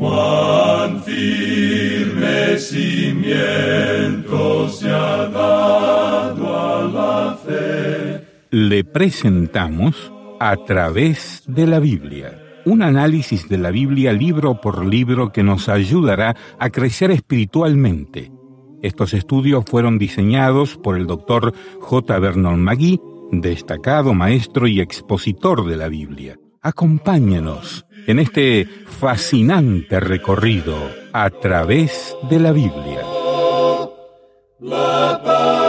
Cuán firme cimiento se ha dado a la fe. Le presentamos A través de la Biblia, un análisis de la Biblia libro por libro que nos ayudará a crecer espiritualmente. Estos estudios fueron diseñados por el Dr. J. Vernon McGee, destacado maestro y expositor de la Biblia. Acompáñenos en este fascinante recorrido a través de la Biblia. La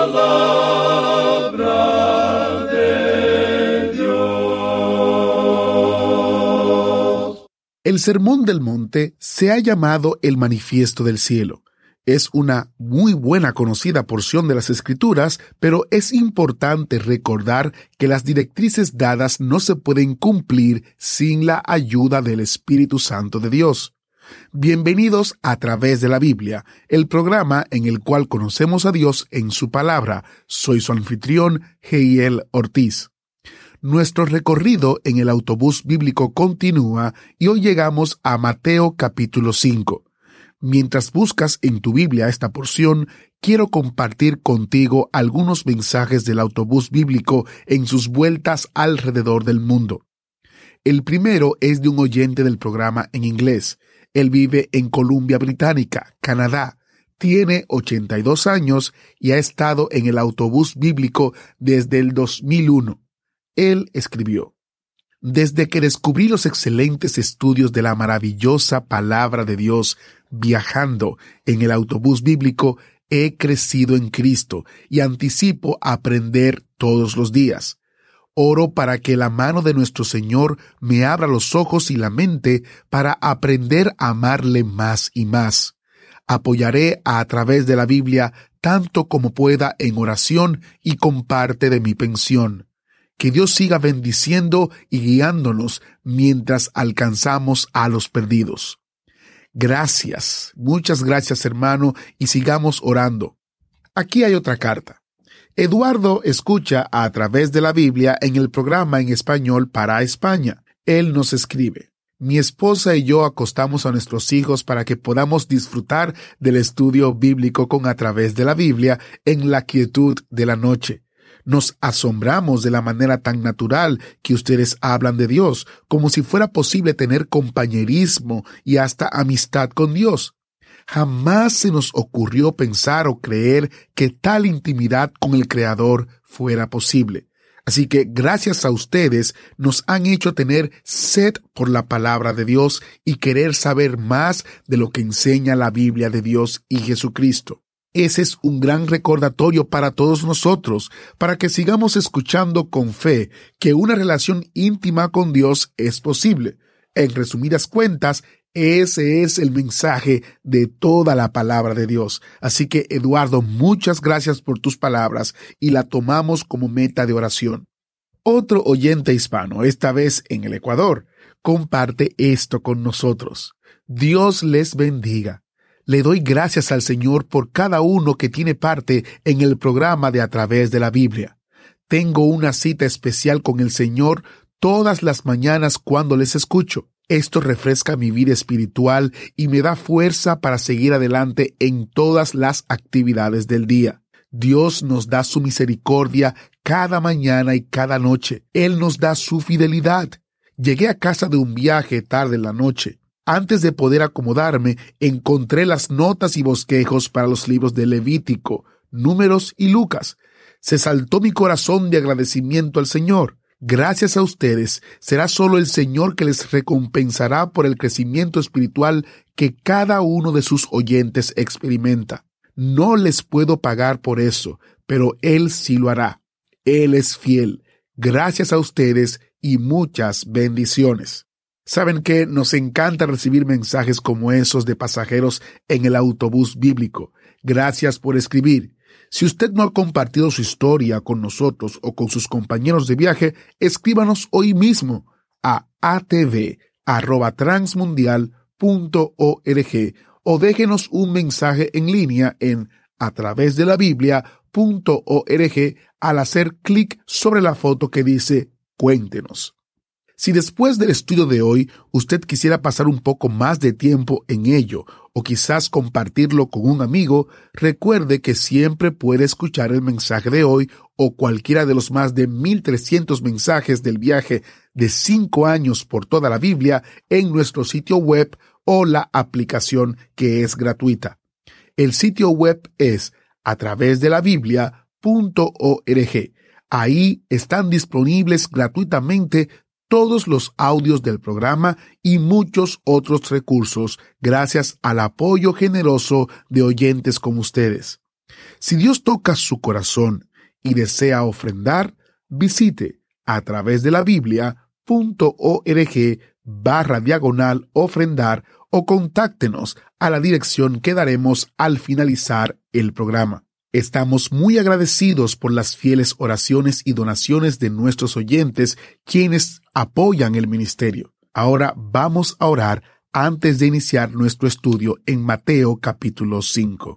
palabra de Dios. El Sermón del Monte se ha llamado el Manifiesto del Cielo. Es una muy buena conocida porción de las Escrituras, pero es importante recordar que las directrices dadas no se pueden cumplir sin la ayuda del Espíritu Santo de Dios. Bienvenidos a Través de la Biblia, el programa en el cual conocemos a Dios en su palabra. Soy su anfitrión, Heiel Ortiz. Nuestro recorrido en el autobús bíblico continúa y hoy llegamos a Mateo capítulo 5. Mientras buscas en tu Biblia esta porción, quiero compartir contigo algunos mensajes del autobús bíblico en sus vueltas alrededor del mundo. El primero es de un oyente del programa en inglés. Él vive en Columbia Británica, Canadá. Tiene 82 años y ha estado en el autobús bíblico desde el 2001. Él escribió: Desde que descubrí los excelentes estudios de la maravillosa palabra de Dios viajando en el autobús bíblico, he crecido en Cristo y anticipo aprender todos los días. Oro para que la mano de nuestro Señor me abra los ojos y la mente para aprender a amarle más y más. Apoyaré a través de la Biblia tanto como pueda en oración y con parte de mi pensión. Que Dios siga bendiciendo y guiándonos mientras alcanzamos a los perdidos. Gracias, muchas gracias, hermano, y sigamos orando. Aquí hay otra carta. Eduardo escucha a través de la Biblia en el programa en español para España. Él nos escribe: Mi esposa y yo acostamos a nuestros hijos para que podamos disfrutar del estudio bíblico con A través de la Biblia en la quietud de la noche. Nos asombramos de la manera tan natural que ustedes hablan de Dios, como si fuera posible tener compañerismo y hasta amistad con Dios. Jamás se nos ocurrió pensar o creer que tal intimidad con el Creador fuera posible. Así que gracias a ustedes nos han hecho tener sed por la palabra de Dios y querer saber más de lo que enseña la Biblia de Dios y Jesucristo. Ese es un gran recordatorio para todos nosotros, para que sigamos escuchando con fe que una relación íntima con Dios es posible. En resumidas cuentas, ese es el mensaje de toda la palabra de Dios. Así que, Eduardo, muchas gracias por tus palabras y la tomamos como meta de oración. Otro oyente hispano, esta vez en el Ecuador, comparte esto con nosotros. Dios les bendiga. Le doy gracias al Señor por cada uno que tiene parte en el programa de A través de la Biblia. Tengo una cita especial con el Señor todas las mañanas cuando les escucho. Esto refresca mi vida espiritual y me da fuerza para seguir adelante en todas las actividades del día. Dios nos da su misericordia cada mañana y cada noche. Él nos da su fidelidad. Llegué a casa de un viaje tarde en la noche. Antes de poder acomodarme, encontré las notas y bosquejos para los libros de Levítico, Números y Lucas. Se saltó mi corazón de agradecimiento al Señor. Gracias a ustedes, será solo el Señor que les recompensará por el crecimiento espiritual que cada uno de sus oyentes experimenta. No les puedo pagar por eso, pero Él sí lo hará. Él es fiel. Gracias a ustedes y muchas bendiciones. Saben que nos encanta recibir mensajes como esos de pasajeros en el autobús bíblico. Gracias por escribir. Si usted no ha compartido su historia con nosotros o con sus compañeros de viaje, escríbanos hoy mismo a atv@transmundial.org o déjenos un mensaje en línea en atravesdelabiblia.org al hacer clic sobre la foto que dice Cuéntenos. Si después del estudio de hoy usted quisiera pasar un poco más de tiempo en ello o quizás compartirlo con un amigo, recuerde que siempre puede escuchar el mensaje de hoy o cualquiera de los más de 1,300 mensajes del viaje de 5 años por toda la Biblia en nuestro sitio web o la aplicación que es gratuita. El sitio web es atravesdelabiblia.org. Ahí están disponibles gratuitamente todos los audios del programa y muchos otros recursos gracias al apoyo generoso de oyentes como ustedes. Si Dios toca su corazón y desea ofrendar, visite atravesdelabiblia.org/ofrendar o contáctenos a la dirección que daremos al finalizar el programa. Estamos muy agradecidos por las fieles oraciones y donaciones de nuestros oyentes, quienes apoyan el ministerio. Ahora vamos a orar antes de iniciar nuestro estudio en Mateo capítulo 5.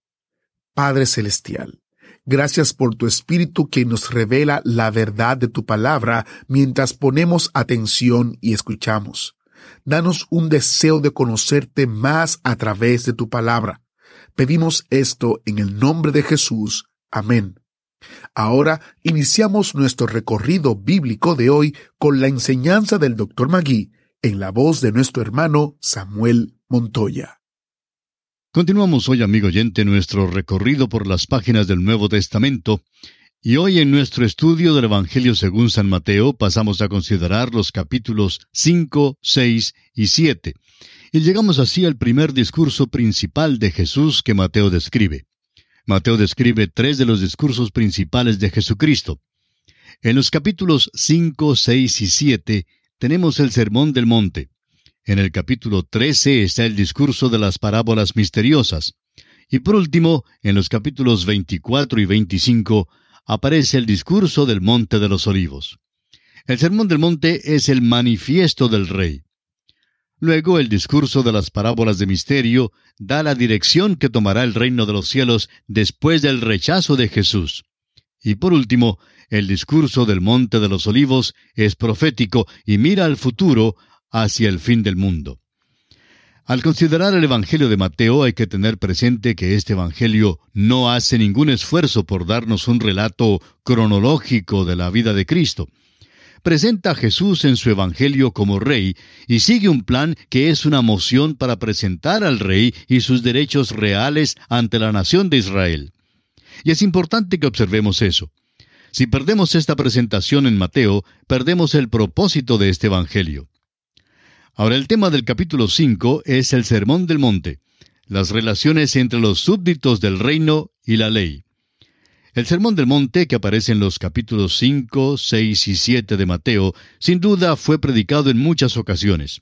Padre Celestial, gracias por tu Espíritu que nos revela la verdad de tu palabra mientras ponemos atención y escuchamos. Danos un deseo de conocerte más a través de tu palabra. Pedimos esto en el nombre de Jesús. Amén. Ahora iniciamos nuestro recorrido bíblico de hoy con la enseñanza del Dr. Magui en la voz de nuestro hermano Samuel Montoya. Continuamos hoy, amigo oyente, nuestro recorrido por las páginas del Nuevo Testamento, y hoy en nuestro estudio del Evangelio según San Mateo pasamos a considerar los capítulos 5, 6 y 7. Y llegamos así al primer discurso principal de Jesús que Mateo describe. Mateo describe 3 de los discursos principales de Jesucristo. En los capítulos 5, 6 y 7 tenemos el Sermón del Monte. En el capítulo 13 está el discurso de las parábolas misteriosas. Y por último, en los capítulos 24 y 25, aparece el discurso del Monte de los Olivos. El Sermón del Monte es el manifiesto del Rey. Luego, el discurso de las parábolas de misterio da la dirección que tomará el reino de los cielos después del rechazo de Jesús. Y por último, el discurso del Monte de los Olivos es profético y mira al futuro, hacia el fin del mundo. Al considerar el Evangelio de Mateo hay que tener presente que este Evangelio no hace ningún esfuerzo por darnos un relato cronológico de la vida de Cristo. Presenta a Jesús en su Evangelio como Rey y sigue un plan que es una moción para presentar al Rey y sus derechos reales ante la nación de Israel. Y es importante que observemos eso. Si perdemos esta presentación en Mateo, perdemos el propósito de este Evangelio. Ahora el tema del capítulo 5 es el Sermón del Monte, las relaciones entre los súbditos del reino y la ley. El Sermón del Monte, que aparece en los capítulos 5, 6 y 7 de Mateo, sin duda fue predicado en muchas ocasiones.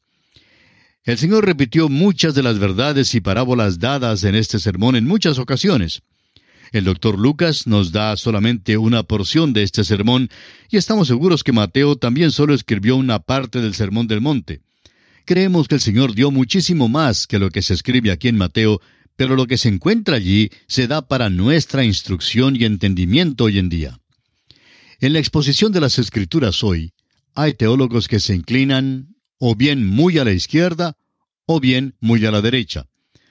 El Señor repitió muchas de las verdades y parábolas dadas en este sermón en muchas ocasiones. El Dr. Lucas nos da solamente una porción de este sermón, y estamos seguros que Mateo también solo escribió una parte del Sermón del Monte. Creemos que el Señor dio muchísimo más que lo que se escribe aquí en Mateo, pero lo que se encuentra allí se da para nuestra instrucción y entendimiento hoy en día. En la exposición de las Escrituras hoy, hay teólogos que se inclinan o bien muy a la izquierda o bien muy a la derecha.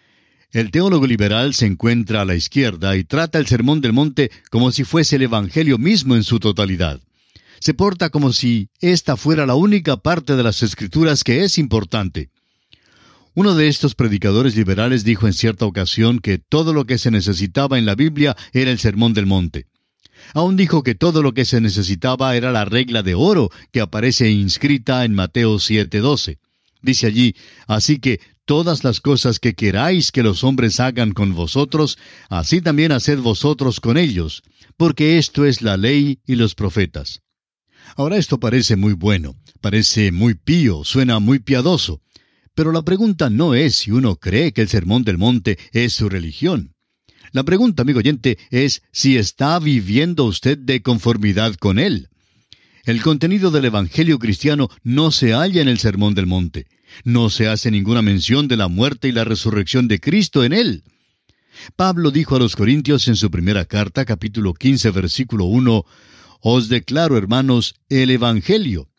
El teólogo liberal se encuentra a la izquierda y trata el Sermón del Monte como si fuese el Evangelio mismo en su totalidad. Se porta como si esta fuera la única parte de las Escrituras que es importante. Uno de estos predicadores liberales dijo en cierta ocasión que todo lo que se necesitaba en la Biblia era el Sermón del Monte. Aún dijo que todo lo que se necesitaba era la regla de oro que aparece inscrita en Mateo 7:12. Dice allí, así que todas las cosas que queráis que los hombres hagan con vosotros, así también haced vosotros con ellos, porque esto es la ley y los profetas. Ahora esto parece muy bueno, parece muy pío, suena muy piadoso. Pero la pregunta no es si uno cree que el Sermón del Monte es su religión. La pregunta, amigo oyente, es si está viviendo usted de conformidad con él. El contenido del Evangelio cristiano no se halla en el Sermón del Monte. No se hace ninguna mención de la muerte y la resurrección de Cristo en él. Pablo dijo a los Corintios en su primera carta, capítulo 15, versículo 1, «Os declaro, hermanos, el Evangelio».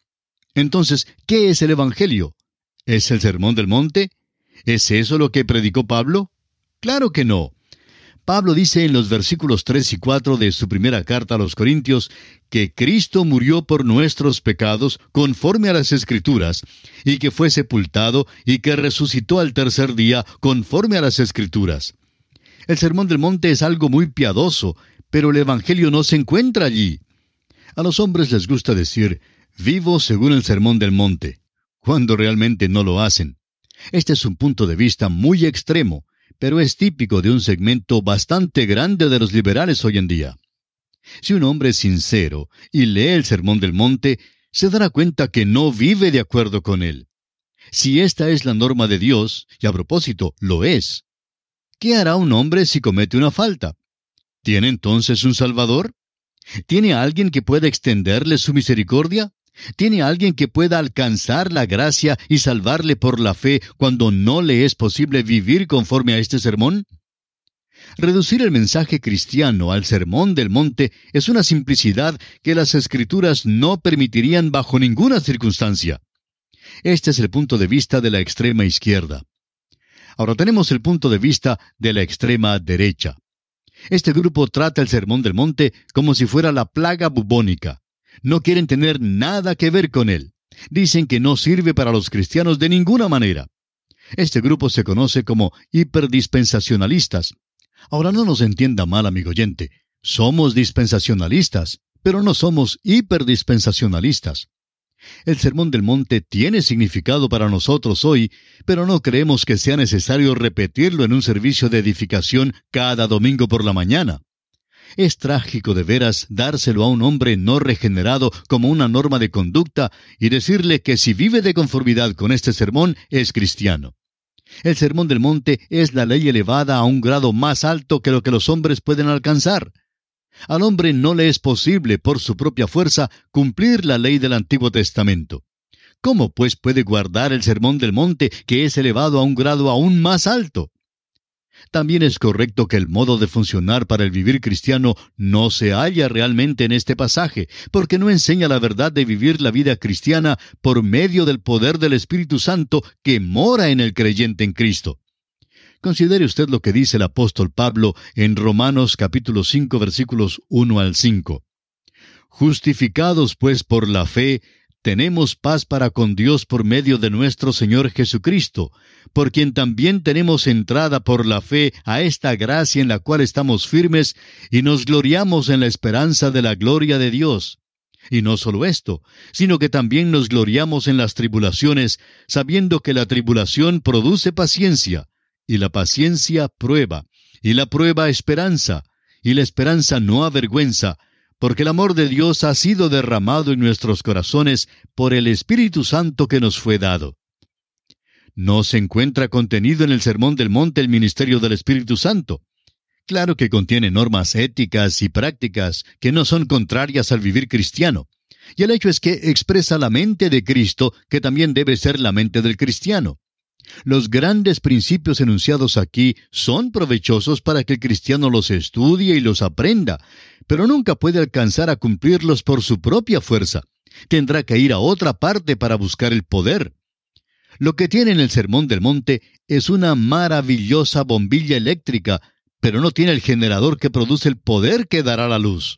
Entonces, ¿qué es el Evangelio? ¿Es el Sermón del Monte? ¿Es eso lo que predicó Pablo? Claro que no. Pablo dice en los versículos 3 y 4 de su primera carta a los Corintios que Cristo murió por nuestros pecados conforme a las Escrituras, y que fue sepultado y que resucitó al tercer día conforme a las Escrituras. El Sermón del Monte es algo muy piadoso, pero el Evangelio no se encuentra allí. A los hombres les gusta decir, vivo según el Sermón del Monte, cuando realmente no lo hacen. Este es un punto de vista muy extremo, pero es típico de un segmento bastante grande de los liberales hoy en día. Si un hombre es sincero y lee el Sermón del Monte, se dará cuenta que no vive de acuerdo con él. Si esta es la norma de Dios, y a propósito, lo es, ¿qué hará un hombre si comete una falta? ¿Tiene entonces un Salvador? ¿Tiene alguien que pueda extenderle su misericordia? ¿Tiene alguien que pueda alcanzar la gracia y salvarle por la fe cuando no le es posible vivir conforme a este sermón? Reducir el mensaje cristiano al Sermón del Monte es una simplicidad que las Escrituras no permitirían bajo ninguna circunstancia. Este es el punto de vista de la extrema izquierda. Ahora tenemos el punto de vista de la extrema derecha. Este grupo trata el Sermón del Monte como si fuera la plaga bubónica. No quieren tener nada que ver con él. Dicen que no sirve para los cristianos de ninguna manera. Este grupo se conoce como hiperdispensacionalistas. Ahora no nos entienda mal, amigo oyente. Somos dispensacionalistas, pero no somos hiperdispensacionalistas. El Sermón del Monte tiene significado para nosotros hoy, pero no creemos que sea necesario repetirlo en un servicio de edificación cada domingo por la mañana. Es trágico de veras dárselo a un hombre no regenerado como una norma de conducta y decirle que si vive de conformidad con este sermón es cristiano. El Sermón del Monte es la ley elevada a un grado más alto que lo que los hombres pueden alcanzar. Al hombre no le es posible, por su propia fuerza, cumplir la ley del Antiguo Testamento. ¿Cómo, pues, puede guardar el Sermón del Monte, que es elevado a un grado aún más alto? También es correcto que el modo de funcionar para el vivir cristiano no se halla realmente en este pasaje, porque no enseña la verdad de vivir la vida cristiana por medio del poder del Espíritu Santo que mora en el creyente en Cristo. Considere usted lo que dice el apóstol Pablo en Romanos capítulo 5 versículos 1 al 5. Justificados pues por la fe, tenemos paz para con Dios por medio de nuestro Señor Jesucristo, por quien también tenemos entrada por la fe a esta gracia en la cual estamos firmes y nos gloriamos en la esperanza de la gloria de Dios. Y no solo esto, sino que también nos gloriamos en las tribulaciones, sabiendo que la tribulación produce paciencia, y la paciencia prueba, y la prueba esperanza, y la esperanza no avergüenza, porque el amor de Dios ha sido derramado en nuestros corazones por el Espíritu Santo que nos fue dado. ¿No se encuentra contenido en el Sermón del Monte el ministerio del Espíritu Santo? Claro que contiene normas éticas y prácticas que no son contrarias al vivir cristiano. Y el hecho es que expresa la mente de Cristo, que también debe ser la mente del cristiano. Los grandes principios enunciados aquí son provechosos para que el cristiano los estudie y los aprenda, pero nunca puede alcanzar a cumplirlos por su propia fuerza. Tendrá que ir a otra parte para buscar el poder. Lo que tiene en el Sermón del Monte es una maravillosa bombilla eléctrica, pero no tiene el generador que produce el poder que dará la luz.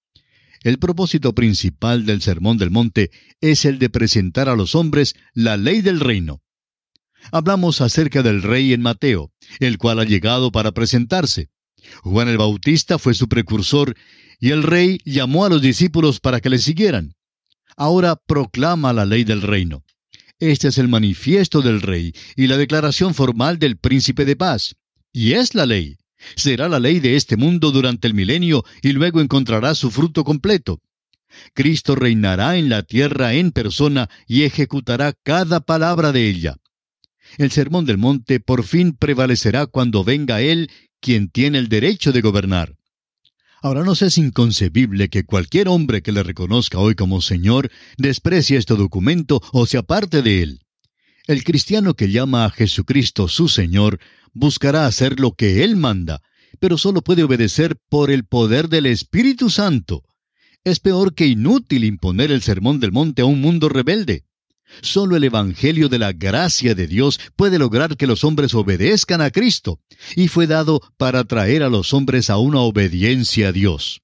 El propósito principal del Sermón del Monte es el de presentar a los hombres la ley del reino. Hablamos acerca del rey en Mateo, el cual ha llegado para presentarse. Juan el Bautista fue su precursor, y el rey llamó a los discípulos para que le siguieran. Ahora proclama la ley del reino. Este es el manifiesto del rey y la declaración formal del príncipe de paz. Y es la ley. Será la ley de este mundo durante el milenio y luego encontrará su fruto completo. Cristo reinará en la tierra en persona y ejecutará cada palabra de ella. El Sermón del Monte por fin prevalecerá cuando venga Él, quien tiene el derecho de gobernar. Ahora nos es inconcebible que cualquier hombre que le reconozca hoy como Señor desprecie este documento o se aparte de él. El cristiano que llama a Jesucristo su Señor buscará hacer lo que Él manda, pero solo puede obedecer por el poder del Espíritu Santo. Es peor que inútil imponer el Sermón del Monte a un mundo rebelde. Solo el Evangelio de la gracia de Dios puede lograr que los hombres obedezcan a Cristo, y fue dado para traer a los hombres a una obediencia a Dios.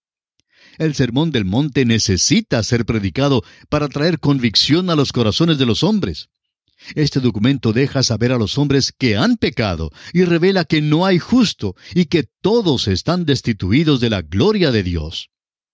El Sermón del Monte necesita ser predicado para traer convicción a los corazones de los hombres. Este documento deja saber a los hombres que han pecado y revela que no hay justo y que todos están destituidos de la gloria de Dios.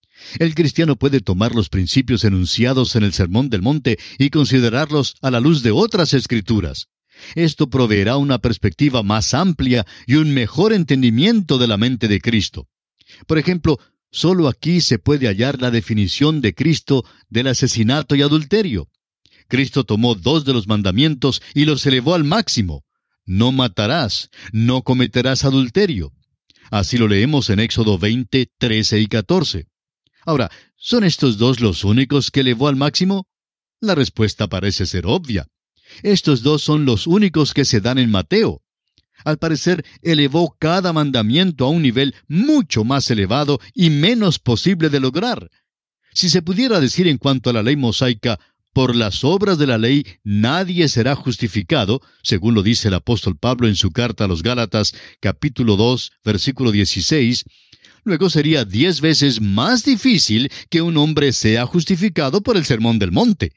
El cristiano puede tomar los principios enunciados en el Sermón del Monte y considerarlos a la luz de otras escrituras. Esto proveerá una perspectiva más amplia y un mejor entendimiento de la mente de Cristo. Por ejemplo, solo aquí se puede hallar la definición de Cristo del asesinato y adulterio. Cristo tomó 2 de los mandamientos y los elevó al máximo. No matarás, no cometerás adulterio. Así lo leemos en Éxodo 20, 13 y 14. Ahora, ¿son estos 2 los únicos que elevó al máximo? La respuesta parece ser obvia. Estos 2 son los únicos que se dan en Mateo. Al parecer, elevó cada mandamiento a un nivel mucho más elevado y menos posible de lograr. Si se pudiera decir en cuanto a la ley mosaica, por las obras de la ley nadie será justificado, según lo dice el apóstol Pablo en su carta a los Gálatas, capítulo 2, versículo 16, luego sería 10 veces más difícil que un hombre sea justificado por el Sermón del Monte.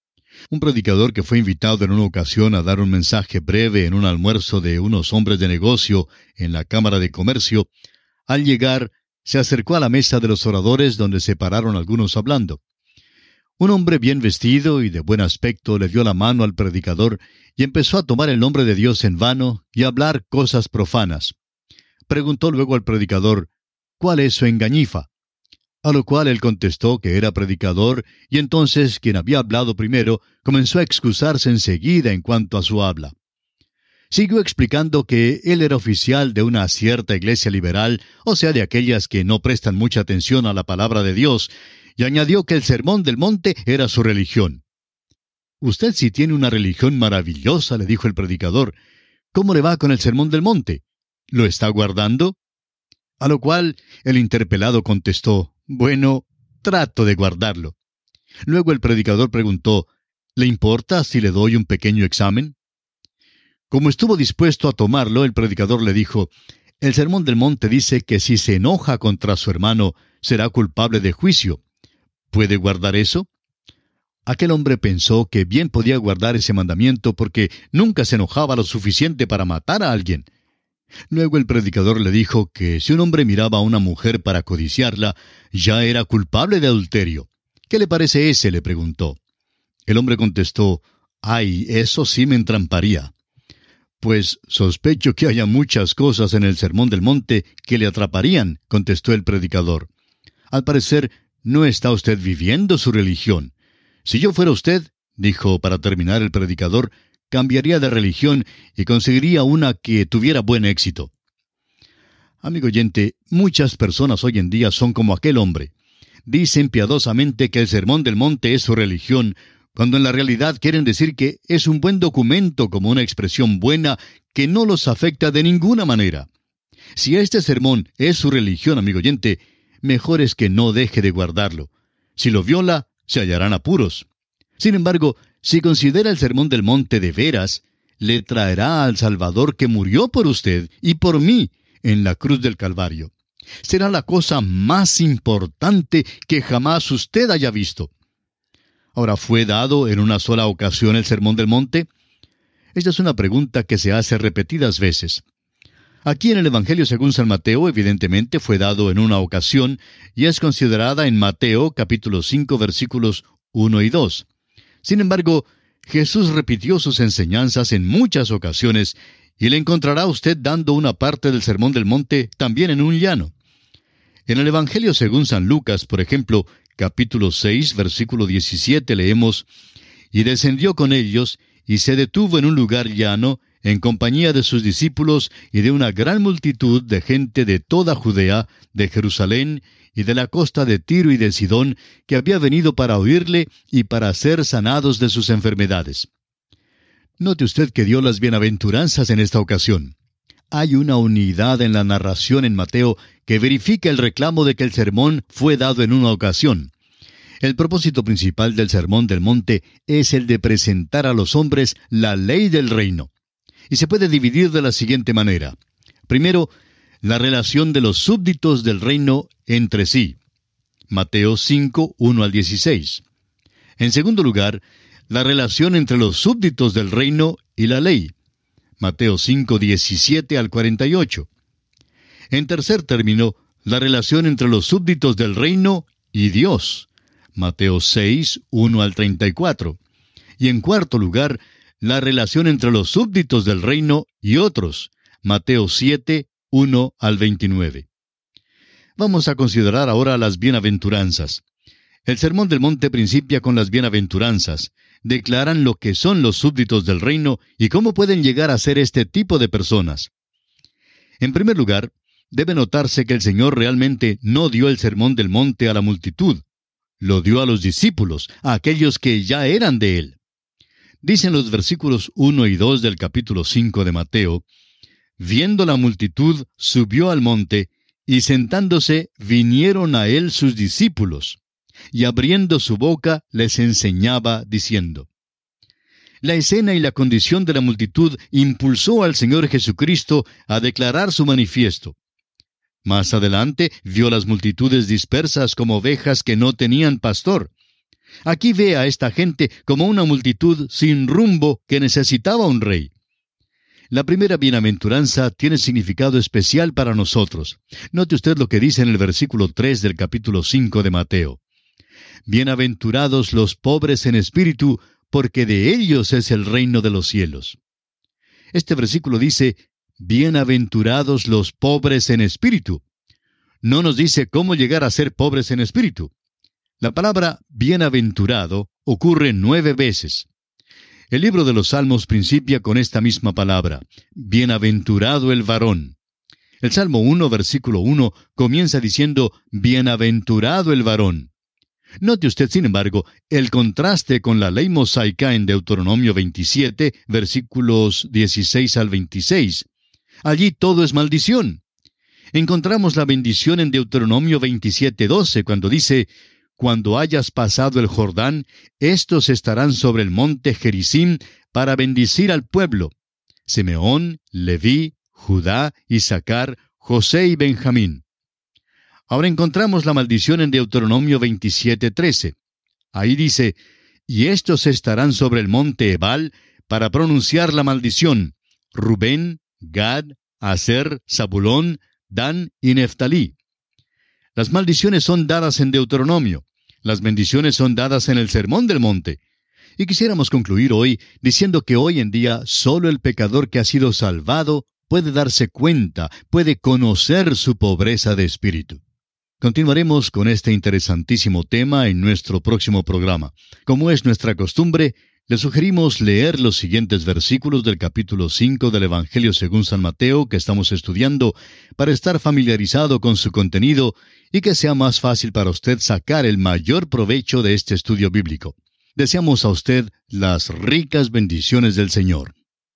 Un predicador que fue invitado en una ocasión a dar un mensaje breve en un almuerzo de unos hombres de negocio en la Cámara de Comercio, al llegar, se acercó a la mesa de los oradores donde se pararon algunos hablando. Un hombre bien vestido y de buen aspecto le dio la mano al predicador y empezó a tomar el nombre de Dios en vano y a hablar cosas profanas. Preguntó luego al predicador, ¿cuál es su engañifa? A lo cual él contestó que era predicador, y entonces quien había hablado primero comenzó a excusarse enseguida en cuanto a su habla. Siguió explicando que él era oficial de una cierta iglesia liberal, o sea, de aquellas que no prestan mucha atención a la palabra de Dios, y añadió que el Sermón del Monte era su religión. «Usted sí tiene una religión maravillosa», le dijo el predicador. «¿Cómo le va con el Sermón del Monte? ¿Lo está guardando?» A lo cual el interpelado contestó, «Bueno, trato de guardarlo». Luego el predicador preguntó, «¿Le importa si le doy un pequeño examen?» Como estuvo dispuesto a tomarlo, el predicador le dijo, «El Sermón del Monte dice que si se enoja contra su hermano, será culpable de juicio. ¿Puede guardar eso?» Aquel hombre pensó que bien podía guardar ese mandamiento porque nunca se enojaba lo suficiente para matar a alguien. Luego el predicador le dijo que si un hombre miraba a una mujer para codiciarla, ya era culpable de adulterio. «¿Qué le parece ese?», le preguntó. El hombre contestó, «Ay, eso sí me entramparía». «Pues sospecho que haya muchas cosas en el Sermón del Monte que le atraparían», contestó el predicador. «Al parecer, no está usted viviendo su religión. Si yo fuera usted», dijo para terminar el predicador, «cambiaría de religión y conseguiría una que tuviera buen éxito». Amigo oyente, muchas personas hoy en día son como aquel hombre. Dicen piadosamente que el Sermón del Monte es su religión, cuando en la realidad quieren decir que es un buen documento como una expresión buena que no los afecta de ninguna manera. Si este sermón es su religión, amigo oyente, mejor es que no deje de guardarlo. Si lo viola, se hallarán apuros. Sin embargo, si considera el Sermón del Monte de veras, le traerá al Salvador que murió por usted y por mí en la cruz del Calvario. Será la cosa más importante que jamás usted haya visto. Ahora, ¿fue dado en una sola ocasión el Sermón del Monte? Esta es una pregunta que se hace repetidas veces. Aquí en el Evangelio según San Mateo, evidentemente fue dado en una ocasión y es considerada en Mateo capítulo 5 versículos 1 y 2. Sin embargo, Jesús repitió sus enseñanzas en muchas ocasiones y le encontrará usted dando una parte del Sermón del Monte también en un llano. En el Evangelio según San Lucas, por ejemplo, capítulo 6, versículo 17, leemos, «Y descendió con ellos, y se detuvo en un lugar llano, en compañía de sus discípulos y de una gran multitud de gente de toda Judea, de Jerusalén y de la costa de Tiro y de Sidón, que había venido para oírle y para ser sanados de sus enfermedades». Note usted que dio las bienaventuranzas en esta ocasión. hay una unidad en la narración en Mateo que verifica el reclamo de que el sermón fue dado en una ocasión. El propósito principal del Sermón del Monte es el de presentar a los hombres la ley del reino. Y se puede dividir de la siguiente manera. Primero, la relación de los súbditos del reino entre sí. Mateo 5, 1 al 16. En segundo lugar, la relación entre los súbditos del reino y la ley. Mateo 5, 17 al 48. En tercer término, la relación entre los súbditos del reino y Dios. Mateo 6, 1 al 34. Y en cuarto lugar, la relación entre los súbditos del reino y otros. Mateo 7, 1 al 29. Vamos a considerar ahora las bienaventuranzas. El Sermón del Monte principia con las bienaventuranzas. Declaran lo que son los súbditos del reino y cómo pueden llegar a ser este tipo de personas. En primer lugar, debe notarse que el Señor realmente no dio el Sermón del Monte a la multitud. Lo dio a los discípulos, a aquellos que ya eran de Él. Dicen los versículos 1 y 2 del capítulo 5 de Mateo, «Viendo la multitud, subió al monte, y sentándose, vinieron a Él sus discípulos, y abriendo su boca, les enseñaba, diciendo». La escena y la condición de la multitud impulsó al Señor Jesucristo a declarar su manifiesto. Más adelante, vio las multitudes dispersas como ovejas que no tenían pastor. Aquí ve a esta gente como una multitud sin rumbo que necesitaba un rey. La primera bienaventuranza tiene significado especial para nosotros. Note usted lo que dice en el versículo 3 del capítulo 5 de Mateo. «Bienaventurados los pobres en espíritu, porque de ellos es el reino de los cielos». Este versículo dice, «Bienaventurados los pobres en espíritu». No nos dice cómo llegar a ser pobres en espíritu. La palabra bienaventurado ocurre 9 veces. El libro de los Salmos principia con esta misma palabra, bienaventurado el varón. El Salmo 1, versículo 1, comienza diciendo, bienaventurado el varón. Note usted, sin embargo, el contraste con la ley mosaica en Deuteronomio 27, versículos 16 al 26. Allí todo es maldición. Encontramos la bendición en Deuteronomio 27, 12, cuando dice, «Cuando hayas pasado el Jordán, estos estarán sobre el monte Gerizim para bendecir al pueblo. Simeón, Leví, Judá, Isaacar, José y Benjamín». Ahora encontramos la maldición en Deuteronomio 27, 13. Ahí dice, «Y estos estarán sobre el monte Ebal para pronunciar la maldición, Rubén, Gad, Aser, Zabulón, Dan y Neftalí». Las maldiciones son dadas en Deuteronomio. Las bendiciones son dadas en el Sermón del Monte. Y quisiéramos concluir hoy diciendo que hoy en día solo el pecador que ha sido salvado puede darse cuenta, puede conocer su pobreza de espíritu. Continuaremos con este interesantísimo tema en nuestro próximo programa. Como es nuestra costumbre, le sugerimos leer los siguientes versículos del capítulo 5 del Evangelio según San Mateo que estamos estudiando para estar familiarizado con su contenido y que sea más fácil para usted sacar el mayor provecho de este estudio bíblico. Deseamos a usted las ricas bendiciones del Señor.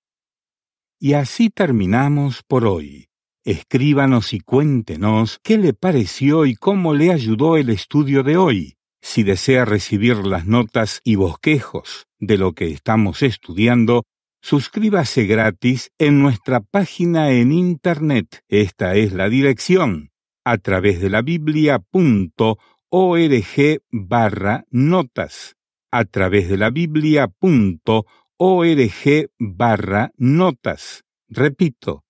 Y así terminamos por hoy. Escríbanos y cuéntenos qué le pareció y cómo le ayudó el estudio de hoy. Si desea recibir las notas y bosquejos de lo que estamos estudiando, suscríbase gratis en nuestra página en Internet. Esta es la dirección, atravesdelabiblia.org/notas. atravesdelabiblia.org/notas. Repito,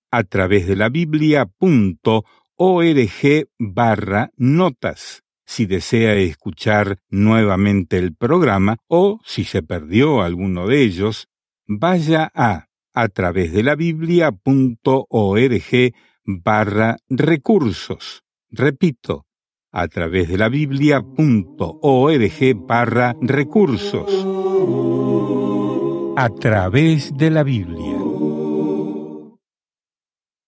atravesdelabiblia.org/notas. Si desea escuchar nuevamente el programa o si se perdió alguno de ellos, vaya a atravesdelabiblia.org/recursos. Repito, atravesdelabiblia.org/recursos. A través de la Biblia.